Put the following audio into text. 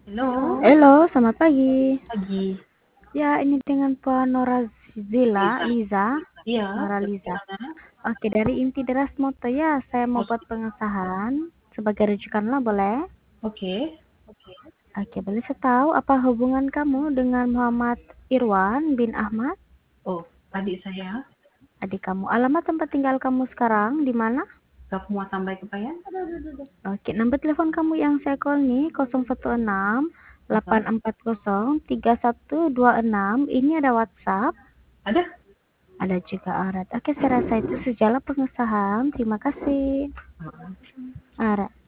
Halo, Halo, selamat pagi. pagi. Ya, ini dengan Pak Liza. Liza, Iya, Nora dari Liza. mana? Oke, dari Inti Deras Moto ya, saya mau buat Oke. pengesahan sebagai rujukan lah, boleh? Oke. Oke, boleh saya tahu apa hubungan kamu dengan Muhammad Irwan bin Ahmad, Oh, adik saya. adik kamu? Alamat tempat tinggal kamu sekarang di mana? Kampung Tambay Kepayan. Oke, nomor telepon kamu yang saya call nih 016 Apa? 840 3126. Ini ada WhatsApp. Ada? Ada juga arat. Oke, saya rasa itu sejalan pengesahan. Terima kasih. Ah. Arat.